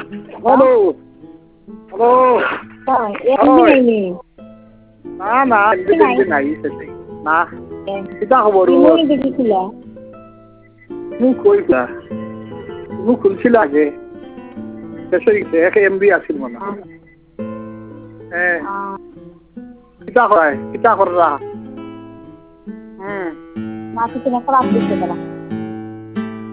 Halo. Halo. না নাই না কিতা খবৰ মোক কৈছা মোক খুলছিলা আগে এক MB আছিল মানে কিতা কৰা